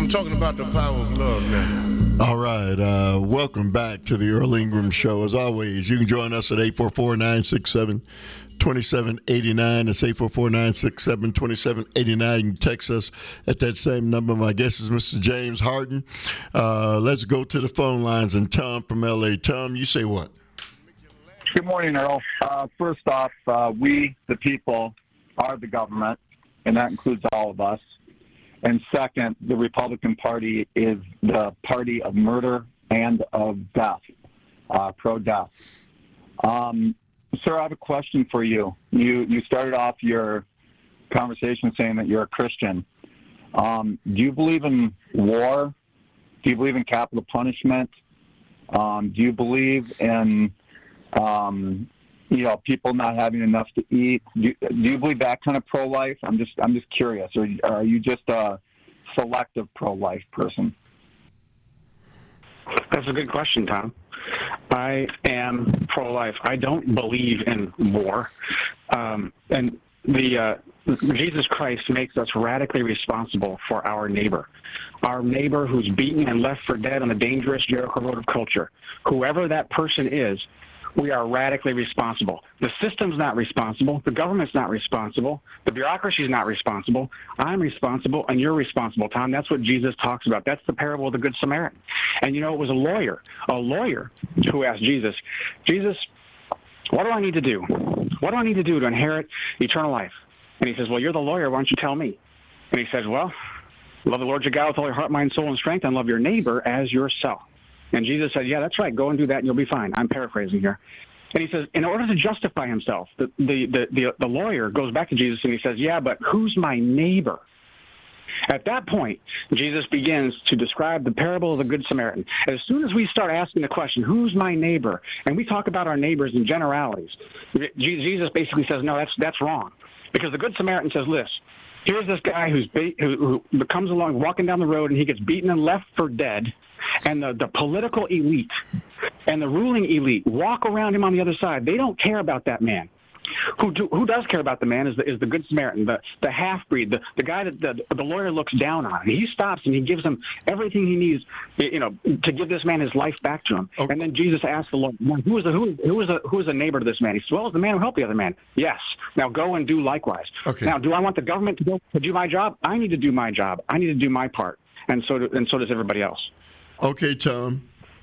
I'm talking about the power of love now. All right. Welcome back to the Earl Ingram Show. As always, you can join us at 844-967-2789. That's 844-967-2789. You can text us at that same number. My guest is Mr. James Harden. Let's go to the phone lines. And Tom from L.A. Tom, you say what? Good morning, Earl. First off, we, the people, are the government, and that includes all of us. And second, the Republican Party is the party of murder and of death, pro-death. Sir, I have a question for you. You started off your conversation saying that you're a Christian. Do you believe in war? Do you believe in capital punishment? Do you believe in people not having enough to eat? Do you believe that kind of pro-life? I'm just curious. Or are you just a selective pro-life person? That's a good question, Tom. I am pro-life. I don't believe in war. And Jesus Christ makes us radically responsible for our neighbor who's beaten and left for dead on the dangerous Jericho road of culture. Whoever that person is, we are radically responsible. The system's not responsible. The government's not responsible. The bureaucracy's not responsible. I'm responsible, and you're responsible, Tom. That's what Jesus talks about. That's the parable of the Good Samaritan. And, it was a lawyer who asked Jesus, what do I need to do? What do I need to do to inherit eternal life? And he says, well, you're the lawyer. Why don't you tell me? And he says, well, love the Lord your God with all your heart, mind, soul, and strength, and love your neighbor as yourself. And Jesus said, yeah, that's right. Go and do that, and you'll be fine. I'm paraphrasing here. And he says, in order to justify himself, the lawyer goes back to Jesus, and he says, yeah, but who's my neighbor? At that point, Jesus begins to describe the parable of the Good Samaritan. As soon as we start asking the question, who's my neighbor? And we talk about our neighbors in generalities, Jesus basically says, no, that's wrong. Because the Good Samaritan says, listen, here's this guy who comes along walking down the road, and he gets beaten and left for dead. And the political elite and the ruling elite walk around him on the other side. They don't care about that man. Who does care about the man is the Good Samaritan, the half-breed, the guy that the lawyer looks down on. And he stops and he gives him everything he needs, to give this man his life back to him. Okay. And then Jesus asks the Lord, who is a neighbor to this man? He says, well, it's the man who helped the other man. Yes. Now go and do likewise. Okay. Now, do I want the government to do my job? I need to do my job. I need to do my part. And so does everybody else. Okay, Tom.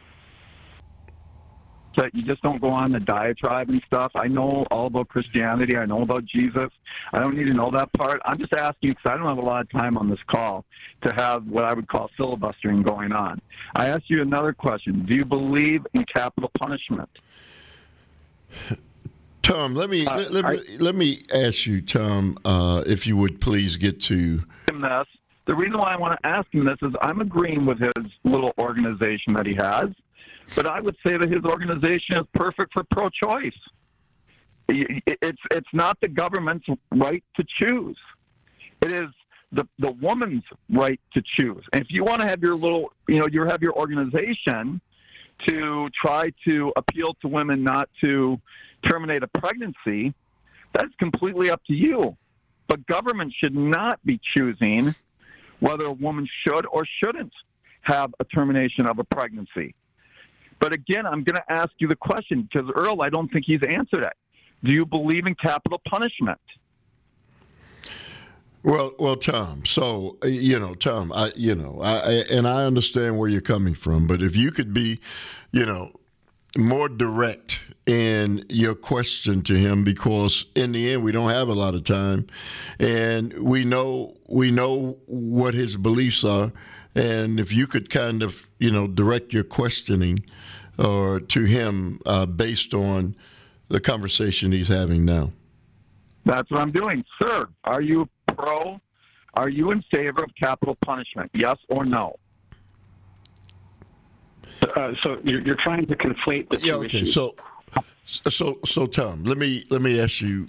That you just don't go on the diatribe and stuff. I know all about Christianity. I know about Jesus. I don't need to know that part. I'm just asking because I don't have a lot of time on this call to have what I would call filibustering going on. I asked you another question. Do you believe in capital punishment? Tom, let me ask you, Tom, if you would please get to this. The reason why I want to ask him this is I'm agreeing with his little organization that he has, but I would say that his organization is perfect for pro-choice. It's not the government's right to choose. It is the woman's right to choose. And if you want to have your little, you have your organization to try to appeal to women not to terminate a pregnancy, that's completely up to you. But government should not be choosing whether a woman should or shouldn't have a termination of a pregnancy. But again, I'm going to ask you the question because, Earl, I don't think he's answered it. Do you believe in capital punishment? Well, Tom. So, Tom, I understand where you're coming from, but if you could be, more direct in your question to him, because in the end we don't have a lot of time, and we know what his beliefs are, and if you could kind of direct your questioning or to him based on the conversation he's having now. That's what I'm doing, sir. Are you in favor of capital punishment? Yes or no? So you're trying to conflate the two issues. So Tom, let me ask you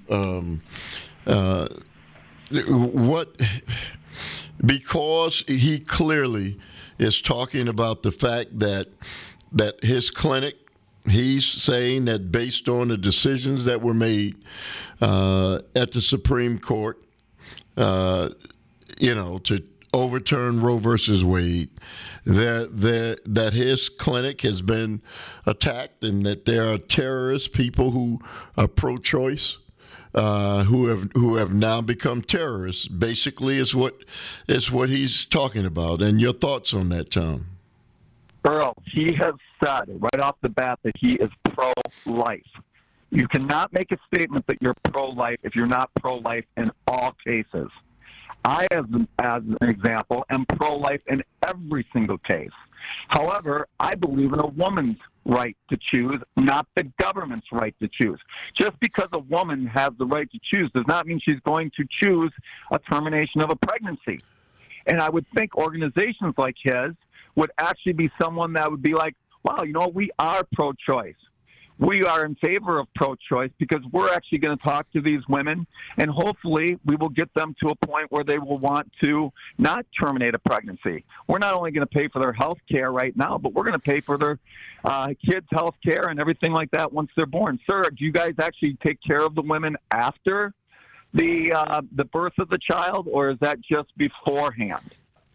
what, because he clearly is talking about the fact that his clinic, he's saying that based on the decisions that were made at the Supreme Court, to overturn Roe versus Wade, that his clinic has been attacked, and that there are terrorist people who are pro-choice, who have now become terrorists. Basically, is what he's talking about. And your thoughts on that, Tom? Earl, he has said right off the bat that he is pro-life. You cannot make a statement that you're pro-life if you're not pro-life in all cases. I, as an example, am pro-life in every single case. However, I believe in a woman's right to choose, not the government's right to choose. Just because a woman has the right to choose does not mean she's going to choose a termination of a pregnancy. And I would think organizations like his would actually be someone that would be like, wow, we are pro-choice. We are in favor of pro-choice because we're actually going to talk to these women, and hopefully we will get them to a point where they will want to not terminate a pregnancy. We're not only going to pay for their health care right now, but we're going to pay for their kids' health care and everything like that once they're born. Sir, do you guys actually take care of the women after the birth of the child, or is that just beforehand?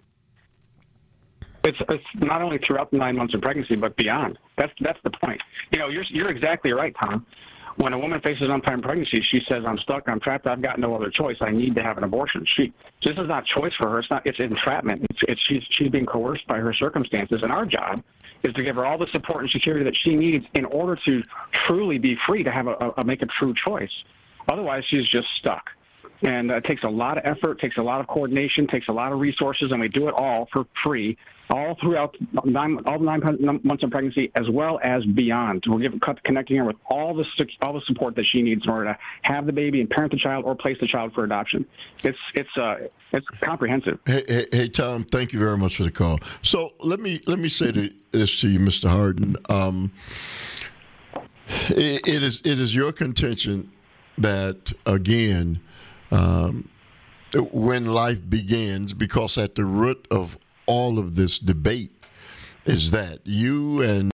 It's not only throughout the 9 months of pregnancy, but beyond. That's the point. You're exactly right, Tom. When a woman faces unplanned pregnancy, she says, "I'm stuck. I'm trapped. I've got no other choice. I need to have an abortion." This is not choice for her. It's entrapment. She's being coerced by her circumstances, and our job is to give her all the support and security that she needs in order to truly be free to have make a true choice. Otherwise, she's just stuck. And it takes a lot of effort, takes a lot of coordination, takes a lot of resources, and we do it all for free, all throughout all the 9 months of pregnancy, as well as beyond. We're connecting her with all the support that she needs in order to have the baby and parent the child or place the child for adoption. It's comprehensive. Hey, Tom, thank you very much for the call. So let me say this to you, Mr. Hardin. It is your contention that, again, when life begins, because at the root of all of this debate is that you and